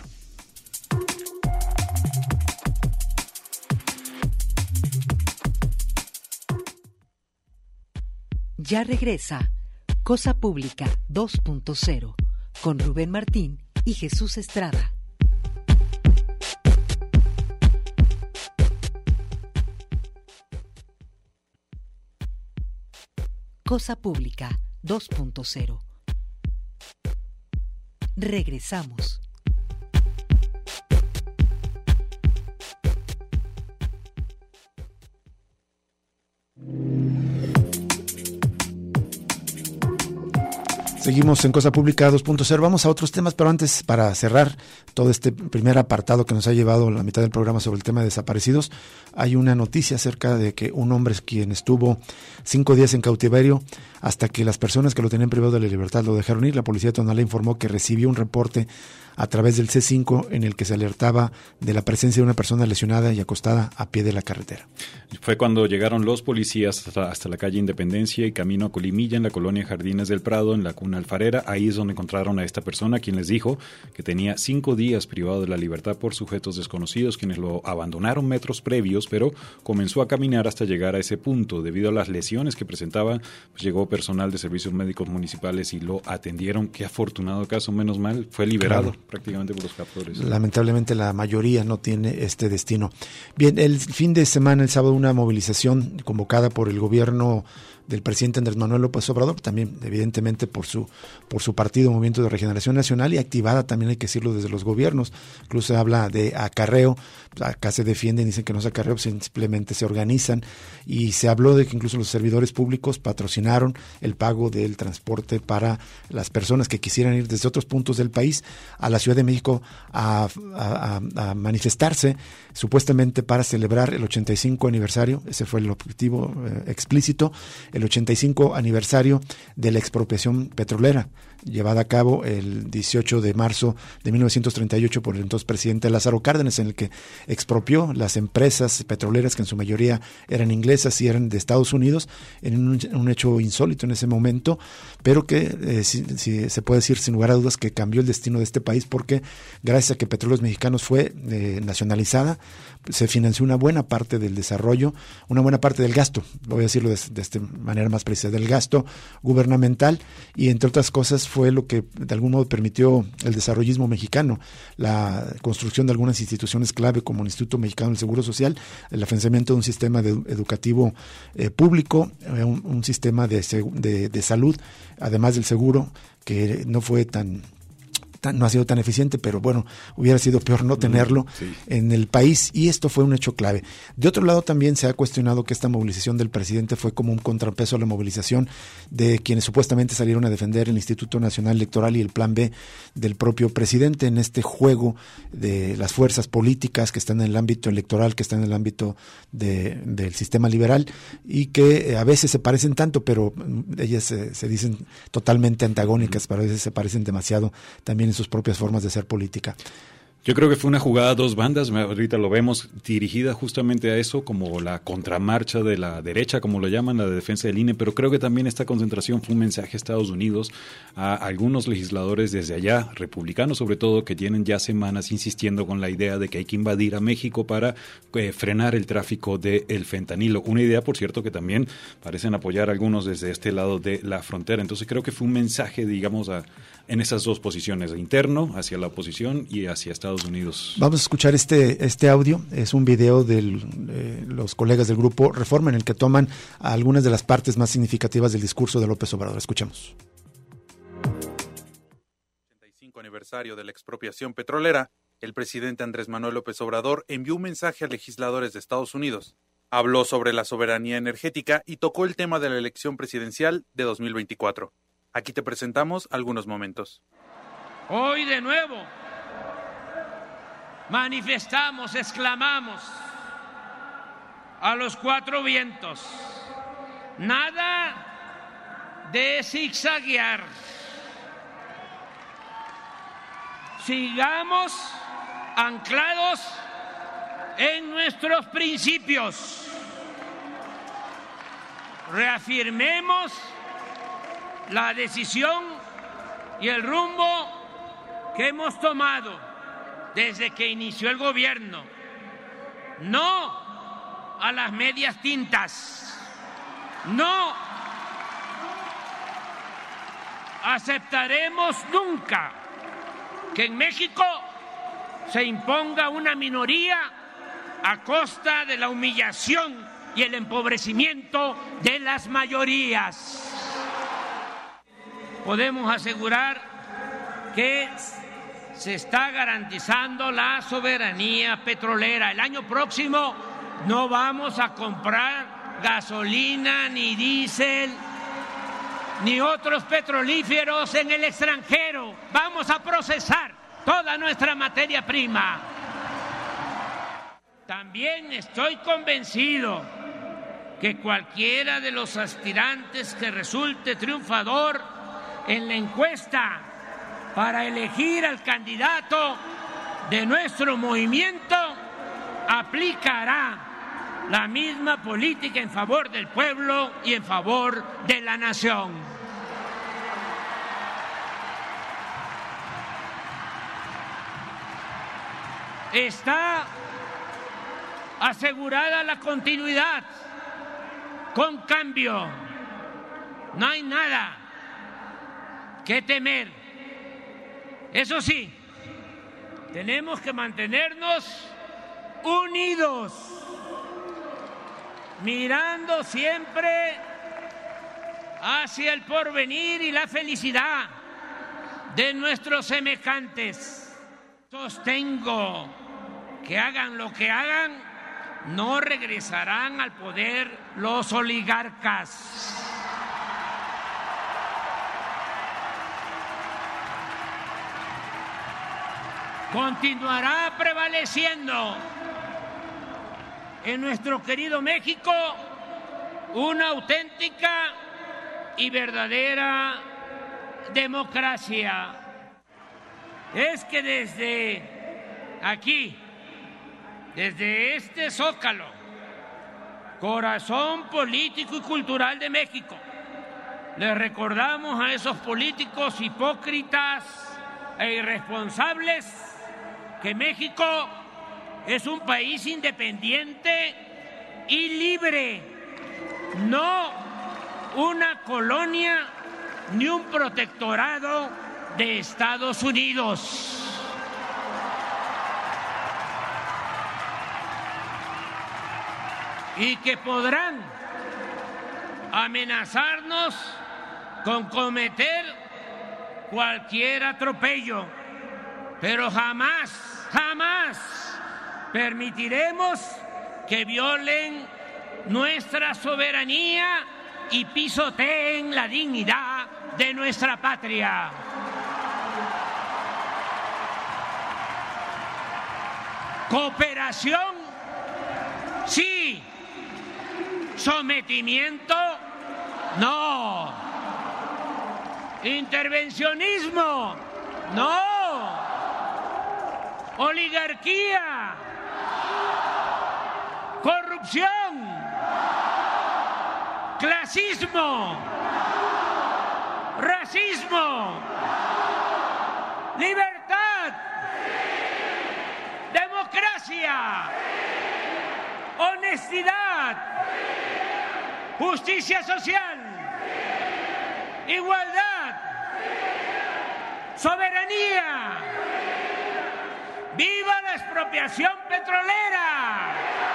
Ya regresa Cosa Pública 2.0 con Rubén Martín y Jesús Estrada. Cosa Pública 2.0. Regresamos. Seguimos en Cosa Pública 2.0. Vamos a otros temas, pero antes, para cerrar todo este primer apartado que nos ha llevado la mitad del programa sobre el tema de desaparecidos, hay una noticia acerca de que un hombre quien estuvo 5 días en cautiverio hasta que las personas que lo tenían privado de la libertad lo dejaron ir. La policía de Tonalá informó que recibió un reporte a través del C5 en el que se alertaba de la presencia de una persona lesionada y acostada a pie de la carretera. Fue cuando llegaron los policías hasta la calle Independencia y camino a Colimilla, en la colonia Jardines del Prado, en la Cuna Alfarera. Ahí es donde encontraron a esta persona, quien les dijo que tenía 5 días privado de la libertad por sujetos desconocidos, quienes lo abandonaron metros previos, pero comenzó a caminar hasta llegar a ese punto. Debido a las lesiones que presentaba, pues llegó personal de servicios médicos municipales y lo atendieron. Qué afortunado caso, menos mal, fue liberado. Claro. Prácticamente por los captores. Lamentablemente la mayoría no tiene este destino. Bien, el fin de semana, el sábado, una movilización convocada por el gobierno del presidente Andrés Manuel López Obrador, también evidentemente por su partido, Movimiento de Regeneración Nacional, y activada también, hay que decirlo, desde los gobiernos. Incluso se habla de acarreo, acá se defienden, dicen que no es acarreo, simplemente se organizan, y se habló de que incluso los servidores públicos patrocinaron el pago del transporte para las personas que quisieran ir desde otros puntos del país a la Ciudad de México a manifestarse, supuestamente para celebrar el 85 aniversario, ese fue el objetivo explícito, el 85 aniversario de la expropiación petrolera, llevada a cabo el 18 de marzo de 1938 por el entonces presidente Lázaro Cárdenas, en el que expropió las empresas petroleras, que en su mayoría eran inglesas y eran de Estados Unidos, en un hecho insólito en ese momento, pero que si se puede decir sin lugar a dudas que cambió el destino de este país, porque gracias a que Petróleos Mexicanos fue nacionalizada, se financió una buena parte del desarrollo, una buena parte del gasto, voy a decirlo de esta manera más precisa, del gasto gubernamental, y entre otras cosas fue lo que de algún modo permitió el desarrollismo mexicano, la construcción de algunas instituciones clave como el Instituto Mexicano del Seguro Social, el afianzamiento de un sistema educativo público, un sistema de salud, además del seguro, que no ha sido tan eficiente, pero bueno, hubiera sido peor no tenerlo en el país, y esto fue un hecho clave. De otro lado, también se ha cuestionado que esta movilización del presidente fue como un contrapeso a la movilización de quienes supuestamente salieron a defender el Instituto Nacional Electoral y el Plan B del propio presidente en este juego de las fuerzas políticas que están en el ámbito electoral, que están en el ámbito del sistema liberal, y que a veces se parecen tanto, pero ellas se dicen totalmente antagónicas, pero a veces se parecen demasiado también en sus propias formas de hacer política. Yo creo que fue una jugada a dos bandas, ahorita lo vemos, dirigida justamente a eso, como la contramarcha de la derecha, como lo llaman, la de defensa del INE, pero creo que también esta concentración fue un mensaje a Estados Unidos, a algunos legisladores desde allá, republicanos sobre todo, que tienen ya semanas insistiendo con la idea de que hay que invadir a México para frenar el tráfico del fentanilo. Una idea, por cierto, que también parecen apoyar algunos desde este lado de la frontera. Entonces creo que fue un mensaje, digamos, en esas dos posiciones, interno, hacia la oposición y hacia Estados Unidos. Vamos a escuchar este audio. Es un video de los colegas del grupo Reforma en el que toman algunas de las partes más significativas del discurso de López Obrador. Escuchemos. 85 aniversario de la expropiación petrolera, el presidente Andrés Manuel López Obrador envió un mensaje a legisladores de Estados Unidos. Habló sobre la soberanía energética y tocó el tema de la elección presidencial de 2024. Aquí te presentamos algunos momentos. Hoy de nuevo manifestamos, exclamamos a los cuatro vientos: nada de zigzaguear. Sigamos anclados en nuestros principios. Reafirmemos la decisión y el rumbo que hemos tomado desde que inició el gobierno. No a las medias tintas. No aceptaremos nunca que en México se imponga una minoría a costa de la humillación y el empobrecimiento de las mayorías. Podemos asegurar que se está garantizando la soberanía petrolera. El año próximo no vamos a comprar gasolina, ni diésel, ni otros petrolíferos en el extranjero. Vamos a procesar toda nuestra materia prima. También estoy convencido que cualquiera de los aspirantes que resulte triunfador en la encuesta para elegir al candidato de nuestro movimiento aplicará la misma política en favor del pueblo y en favor de la nación. Está asegurada la continuidad con cambio. No hay nada que temer. Eso sí, tenemos que mantenernos unidos, mirando siempre hacia el porvenir y la felicidad de nuestros semejantes. Sostengo que hagan lo que hagan, no regresarán al poder los oligarcas. Continuará prevaleciendo en nuestro querido México una auténtica y verdadera democracia. Es que desde aquí, desde este Zócalo, corazón político y cultural de México, le recordamos a esos políticos hipócritas e irresponsables que México es un país independiente y libre, no una colonia ni un protectorado de Estados Unidos. Y que podrán amenazarnos con cometer cualquier atropello, pero jamás, jamás permitiremos que violen nuestra soberanía y pisoteen la dignidad de nuestra patria. Cooperación, sí. Sometimiento, no. Intervencionismo, no. oligarquía, corrupción, clasismo, racismo, libertad, democracia, honestidad, justicia social, igualdad, soberanía. ¡Viva la expropiación petrolera!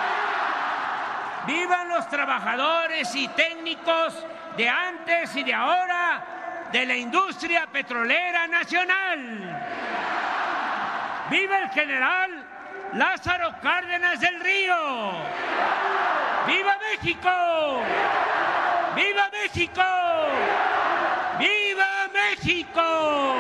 ¡Vivan los trabajadores y técnicos de antes y de ahora de la industria petrolera nacional! ¡Viva el general Lázaro Cárdenas del Río! ¡Viva México! ¡Viva México! ¡Viva México!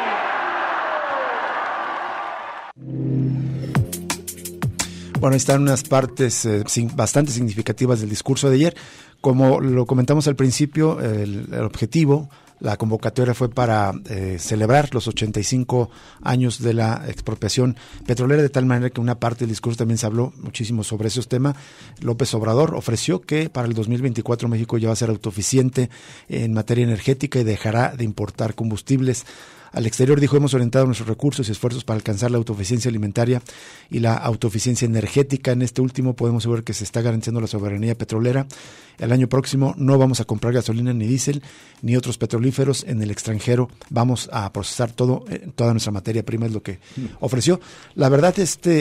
Bueno, están unas partes bastante significativas del discurso de ayer. Como lo comentamos al principio, el objetivo, la convocatoria fue para celebrar los 85 años de la expropiación petrolera, de tal manera que una parte del discurso también se habló muchísimo sobre esos temas. López Obrador ofreció que para el 2024 México ya va a ser autosuficiente en materia energética y dejará de importar combustibles al exterior. Dijo: hemos orientado nuestros recursos y esfuerzos para alcanzar la autoeficiencia alimentaria y la autoeficiencia energética. En este último podemos ver que se está garantizando la soberanía petrolera. El año próximo no vamos a comprar gasolina ni diésel ni otros petrolíferos en el extranjero. Vamos a procesar toda nuestra materia prima, es lo que ofreció. La verdad,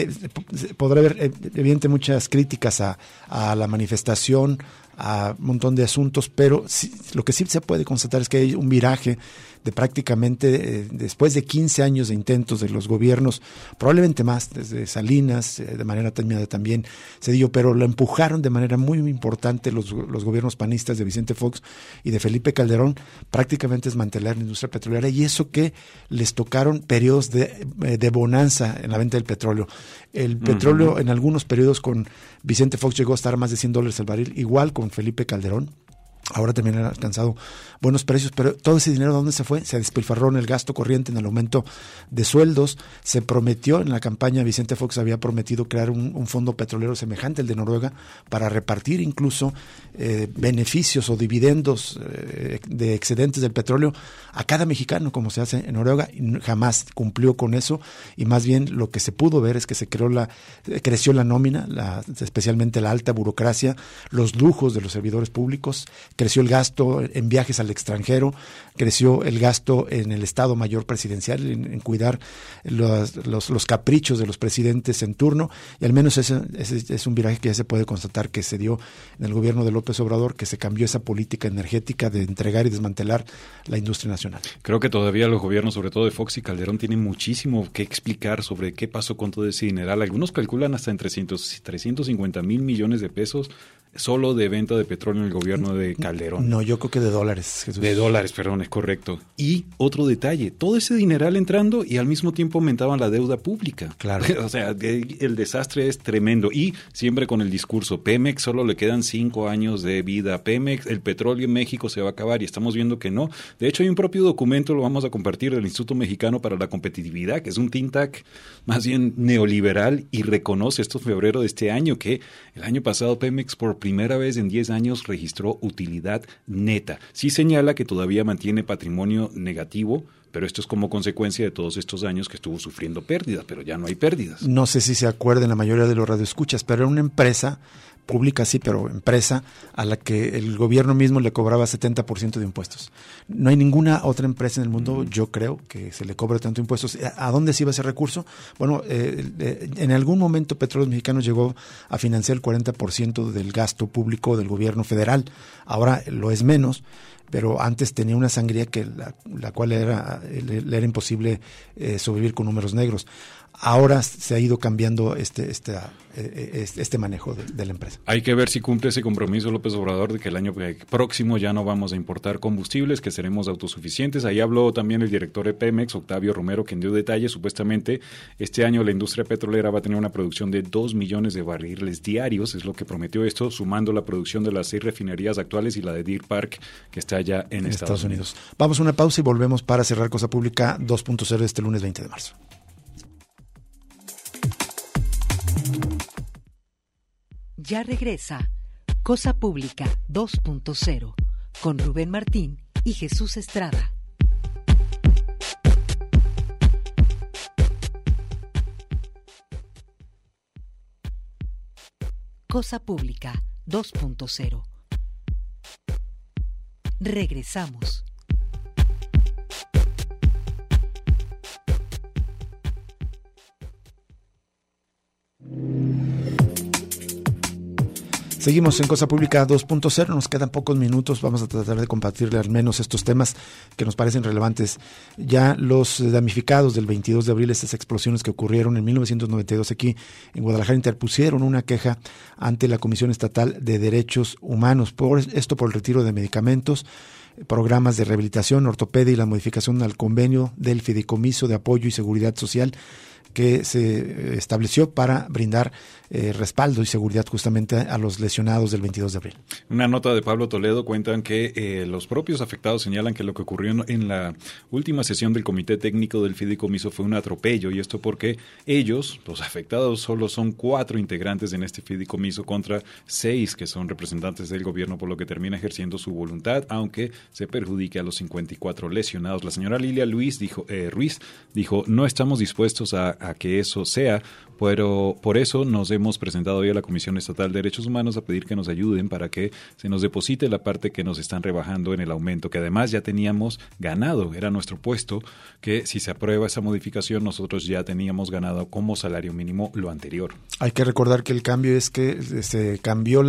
podrá haber evidente muchas críticas a la manifestación, a un montón de asuntos, pero sí, lo que sí se puede constatar es que hay un viraje de prácticamente, después de 15 años de intentos de los gobiernos, probablemente más, desde Salinas, de manera también Cedillo, pero lo empujaron de manera muy, muy importante los gobiernos panistas de Vicente Fox y de Felipe Calderón, prácticamente desmantelar la industria petrolera, y eso que les tocaron periodos de bonanza en la venta del petróleo. El petróleo en algunos periodos con Vicente Fox llegó a estar a más de $100 el barril, igual con Felipe Calderón. Ahora también han alcanzado buenos precios, pero todo ese dinero, ¿dónde se fue? Se despilfarró en el gasto corriente, en el aumento de sueldos. Se prometió en la campaña, Vicente Fox había prometido crear un fondo petrolero semejante al de Noruega para repartir incluso beneficios o dividendos de excedentes del petróleo a cada mexicano, como se hace en Noruega, y jamás cumplió con eso, y más bien lo que se pudo ver es que creció la nómina, especialmente la alta burocracia, los lujos de los servidores públicos. Creció el gasto en viajes al extranjero, creció el gasto en el Estado Mayor Presidencial, en cuidar los caprichos de los presidentes en turno, y al menos ese es un viraje que ya se puede constatar que se dio en el gobierno de López Obrador, que se cambió esa política energética de entregar y desmantelar la industria nacional. Creo que todavía los gobiernos, sobre todo de Fox y Calderón, tienen muchísimo que explicar sobre qué pasó con todo ese dineral. Algunos calculan hasta en 350 mil millones de pesos solo de venta de petróleo en el gobierno de Calderón. No, yo creo que de dólares, Jesús. De dólares, perdón, es correcto. Y otro detalle, todo ese dineral entrando y al mismo tiempo aumentaban la deuda pública. Claro. O sea, el desastre es tremendo. Y siempre con el discurso, Pemex solo le quedan 5 años de vida. Pemex, el petróleo en México se va a acabar, y estamos viendo que no. De hecho, hay un propio documento, lo vamos a compartir, del Instituto Mexicano para la Competitividad, que es un think tank más bien neoliberal, y reconoce esto en febrero de este año que el año pasado Pemex por primera vez en 10 años registró utilidad neta. Sí señala que todavía mantiene patrimonio negativo, pero esto es como consecuencia de todos estos años que estuvo sufriendo pérdidas, pero ya no hay pérdidas. No sé si se acuerdan la mayoría de los radioescuchas, pero era una empresa pública, sí, pero empresa a la que el gobierno mismo le cobraba 70% de impuestos. No hay ninguna otra empresa en el mundo, yo creo, que se le cobre tanto impuestos. ¿A dónde se iba ese recurso? Bueno, en algún momento Petróleos Mexicanos llegó a financiar el 40% del gasto público del gobierno federal. Ahora lo es menos, pero antes tenía una sangría que la cual le era imposible sobrevivir con números negros. Ahora se ha ido cambiando este manejo de la empresa. Hay que ver si cumple ese compromiso López Obrador de que el año próximo ya no vamos a importar combustibles, que seremos autosuficientes. Ahí habló también el director de Pemex, Octavio Romero, quien dio detalles. Supuestamente este año la industria petrolera va a tener una producción de 2 millones de barriles diarios, es lo que prometió esto, sumando la producción de las 6 refinerías actuales y la de Deer Park, que está allá en Estados Unidos. Vamos a una pausa y volvemos para cerrar Cosa Pública 2.0 este lunes 20 de marzo. Ya regresa Cosa Pública 2.0 con Rubén Martín y Jesús Estrada. Cosa Pública 2.0. Regresamos. Seguimos en Cosa Pública 2.0, nos quedan pocos minutos, vamos a tratar de compartirle al menos estos temas que nos parecen relevantes. Ya los damnificados del 22 de abril, estas explosiones que ocurrieron en 1992 aquí en Guadalajara, interpusieron una queja ante la Comisión Estatal de Derechos Humanos, por el retiro de medicamentos, programas de rehabilitación, ortopedia y la modificación al convenio del Fideicomiso de Apoyo y Seguridad Social que se estableció para brindar respaldo y seguridad justamente a los lesionados del 22 de abril. Una nota de Pablo Toledo cuentan que los propios afectados señalan que lo que ocurrió en la última sesión del Comité Técnico del Fideicomiso fue un atropello, y esto porque ellos, los afectados, solo son 4 integrantes en este fideicomiso contra 6 que son representantes del gobierno, por lo que termina ejerciendo su voluntad, aunque se perjudique a los 54 lesionados. La señora Lilia Ruiz dijo, no estamos dispuestos a que eso sea, pero por eso nos hemos presentado hoy a la Comisión Estatal de Derechos Humanos a pedir que nos ayuden para que se nos deposite la parte que nos están rebajando en el aumento, que además ya teníamos ganado, era nuestro puesto, que si se aprueba esa modificación nosotros ya teníamos ganado como salario mínimo lo anterior. Hay que recordar que el cambio es que se cambió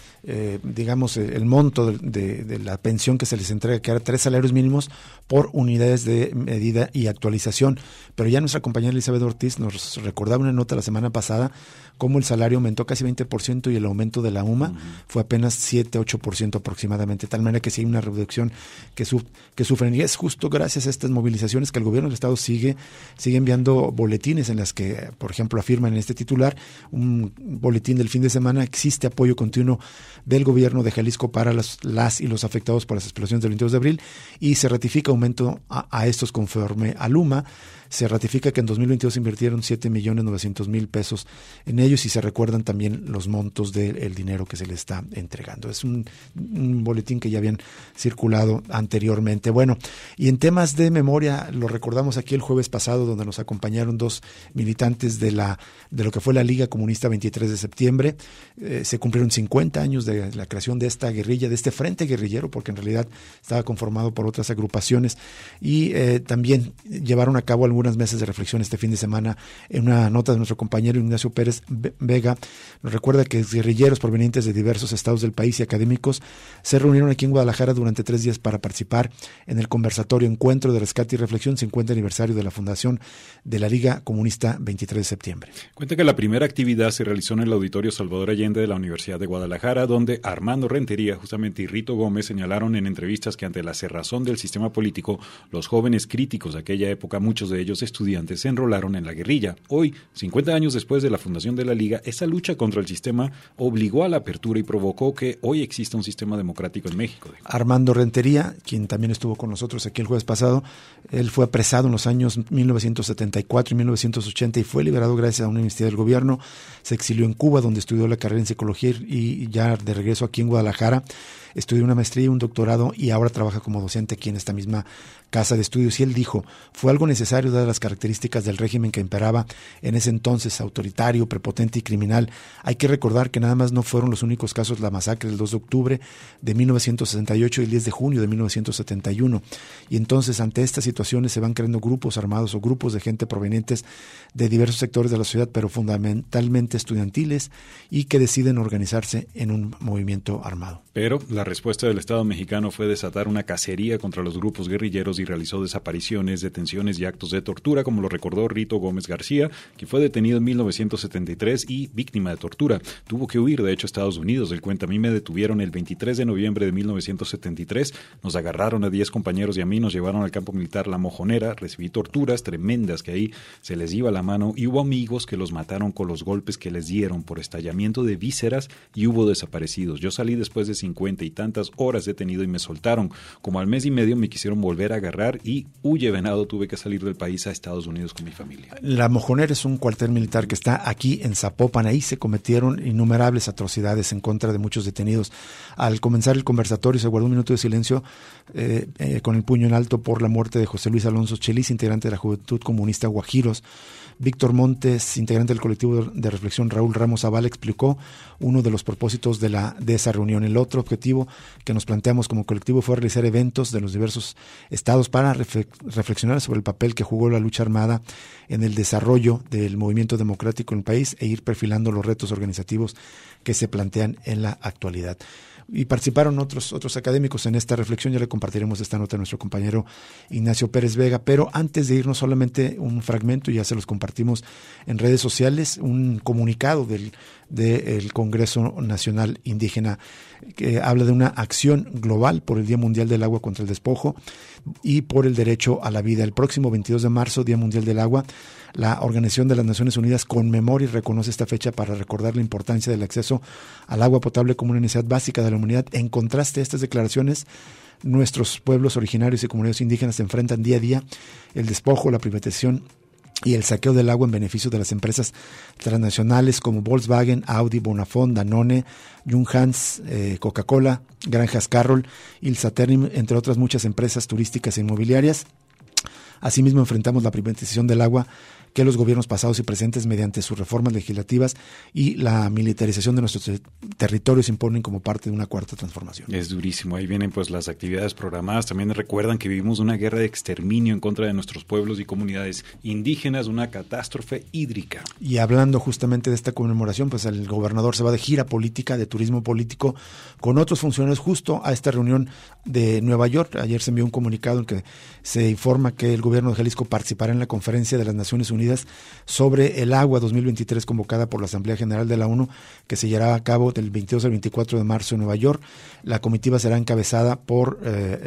el monto de la pensión que se les entrega, que era 3 salarios mínimos por unidades de medida y actualización. Pero ya nuestra compañera Elizabeth Ortiz nos recordaba una nota la semana pasada cómo el salario aumentó casi 20% y el aumento de la UMA fue apenas 7-8% aproximadamente, de tal manera que sí hay una reducción que sufren. Y es justo gracias a estas movilizaciones que el gobierno del Estado sigue enviando boletines en las que, por ejemplo, afirman en este titular, un boletín del fin de semana: existe apoyo continuo del gobierno de Jalisco para las y los afectados por las explosiones del 22 de abril, y se ratifica aumento a estos conforme al UMA. Se ratifica que en 2022 invirtieron 7.900.000 pesos en ellos, y se recuerdan también los montos del dinero que se les está entregando. Es un boletín que ya habían circulado anteriormente. Bueno, y en temas de memoria, lo recordamos aquí el jueves pasado, donde nos acompañaron 2 militantes de lo que fue la Liga Comunista 23 de septiembre. Se cumplieron 50 años de la creación de esta guerrilla, de este frente guerrillero, porque en realidad estaba conformado por otras agrupaciones, y también llevaron a cabo algunas meses de reflexión este fin de semana. En una nota de nuestro compañero Ignacio Pérez Vega nos recuerda que guerrilleros provenientes de diversos estados del país y académicos se reunieron aquí en Guadalajara durante 3 días para participar en el conversatorio Encuentro de Rescate y Reflexión 50 aniversario de la fundación de la Liga Comunista 23 de septiembre. Cuenta que la primera actividad se realizó en el Auditorio Salvador Allende de la Universidad de Guadalajara, donde Armando Rentería justamente y Rito Gómez señalaron en entrevistas que ante la cerrazón del sistema político, los jóvenes críticos de aquella época, muchos de ellos estudiantes, se enrolaron en la guerrilla. Hoy, 50 años después de la fundación de la Liga, esa lucha contra el sistema obligó a la apertura y provocó que hoy exista un sistema democrático en México. Armando Rentería, quien también estuvo con nosotros aquí el jueves pasado, él fue apresado en los años 1974 y 1980 y fue liberado gracias a una amnistía del gobierno. Se exilió en Cuba, donde estudió la carrera en psicología, y ya de regreso aquí en Guadalajara estudió una maestría y un doctorado, y ahora trabaja como docente aquí en esta misma casa de estudios. Y él dijo, fue algo necesario dadas las características del régimen que imperaba en ese entonces, autoritario, prepotente y criminal. Hay que recordar que nada más no fueron los únicos casos, la masacre del 2 de octubre de 1968 y el 10 de junio de 1971. Y entonces, ante estas situaciones, se van creando grupos armados o grupos de gente provenientes de diversos sectores de la sociedad, pero fundamentalmente estudiantiles, y que deciden organizarse en un movimiento armado. Pero la respuesta del Estado mexicano fue desatar una cacería contra los grupos guerrilleros y realizó desapariciones, detenciones y actos de tortura, como lo recordó Rito Gómez García, que fue detenido en 1973 y víctima de tortura. Tuvo que huir, de hecho, a Estados Unidos. Él cuenta, a mí me detuvieron el 23 de noviembre de 1973, nos agarraron a 10 compañeros y a mí nos llevaron al campo militar La Mojonera, recibí torturas tremendas que ahí se les iba la mano, y hubo amigos que los mataron con los golpes que les dieron por estallamiento de vísceras, y hubo desaparecidos. Yo salí después de 50 y tantas horas detenido y me soltaron. Como al mes y medio me quisieron volver a agarrar cerrar y huye venado, tuve que salir del país a Estados Unidos con mi familia. La Mojonera es un cuartel militar que está aquí en Zapopan. Ahí se cometieron innumerables atrocidades en contra de muchos detenidos. Al comenzar el conversatorio se guardó un minuto de silencio con el puño en alto por la muerte de José Luis Alonso Chelis, integrante de la Juventud Comunista Guajiros. Víctor Montes, integrante del colectivo de reflexión Raúl Ramos Zavala, explicó uno de los propósitos de esa reunión. El otro objetivo que nos planteamos como colectivo fue realizar eventos de los diversos estados para reflexionar sobre el papel que jugó la lucha armada en el desarrollo del movimiento democrático en el país e ir perfilando los retos organizativos que se plantean en la actualidad. Y participaron otros académicos en esta reflexión. Ya le compartiremos esta nota a nuestro compañero Ignacio Pérez Vega, pero antes de irnos solamente un fragmento, ya se los compartimos en redes sociales, un comunicado del Congreso Nacional Indígena que habla de una acción global por el Día Mundial del Agua contra el Despojo y por el derecho a la vida. El próximo 22 de marzo, Día Mundial del Agua, la Organización de las Naciones Unidas conmemora y reconoce esta fecha para recordar la importancia del acceso al agua potable como una necesidad básica de la humanidad. En contraste a estas declaraciones, nuestros pueblos originarios y comunidades indígenas se enfrentan día a día el despojo, la privatización y el saqueo del agua en beneficio de las empresas transnacionales como Volkswagen, Audi, Bonafont, Danone, Junghans, Coca-Cola, Granjas Carroll, Ilsa Ternim, entre otras muchas empresas turísticas e inmobiliarias. Asimismo, enfrentamos la privatización del agua que los gobiernos pasados y presentes, mediante sus reformas legislativas y la militarización de nuestros territorios, imponen como parte de una cuarta transformación. Es durísimo. Ahí vienen pues las actividades programadas. También recuerdan que vivimos una guerra de exterminio en contra de nuestros pueblos y comunidades indígenas, una catástrofe hídrica. Y hablando justamente de esta conmemoración, pues el gobernador se va de gira política, de turismo político, con otros funcionarios justo a esta reunión de Nueva York. Ayer se envió un comunicado en que se informa que el gobierno de Jalisco participará en la conferencia de las Naciones Unidas sobre el agua 2023 convocada por la Asamblea General de la ONU, que se llevará a cabo del 22 al 24 de marzo en Nueva York. La comitiva será encabezada por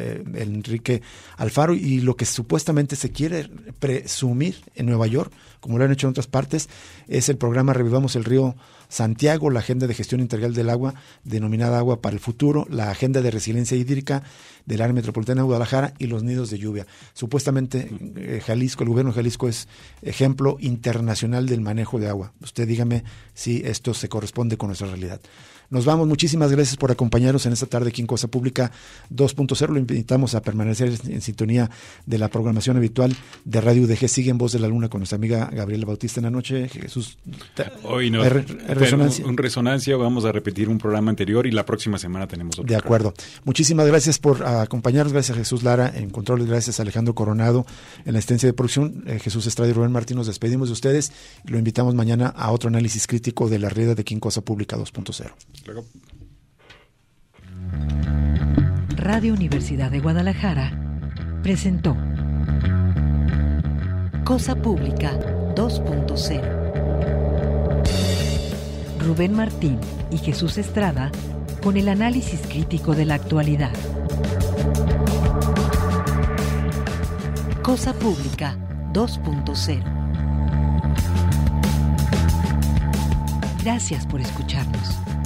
Enrique Alfaro, y lo que supuestamente se quiere presumir en Nueva York, como lo han hecho en otras partes, es el programa Revivamos el Río Santiago, la Agenda de Gestión Integral del Agua, denominada Agua para el Futuro, la Agenda de Resiliencia Hídrica del Área Metropolitana de Guadalajara y los nidos de lluvia. Supuestamente Jalisco, el gobierno de Jalisco es ejemplo internacional del manejo de agua. Usted dígame si esto se corresponde con nuestra realidad. Nos vamos, muchísimas gracias por acompañarnos en esta tarde aquí en Cosa Pública 2.0. Lo invitamos a permanecer en sintonía de la programación habitual de Radio UDG. Sigue En Voz de la Luna con nuestra amiga Gabriela Bautista en la noche. Jesús, hoy no, Resonancia. Un Resonancia, vamos a repetir un programa anterior y la próxima semana tenemos otro. De acuerdo. Muchísimas gracias por acompañarnos. Gracias a Jesús Lara en controles, gracias a Alejandro Coronado en la asistencia de producción. Jesús Estrada y Rubén Martín, nos despedimos de ustedes. Lo invitamos mañana a otro análisis crítico de la red de aquí en Cosa Pública 2.0. Luego. Radio Universidad de Guadalajara presentó Cosa Pública 2.0. Rubén Martín y Jesús Estrada con el análisis crítico de la actualidad. Cosa Pública 2.0. Gracias por escucharnos.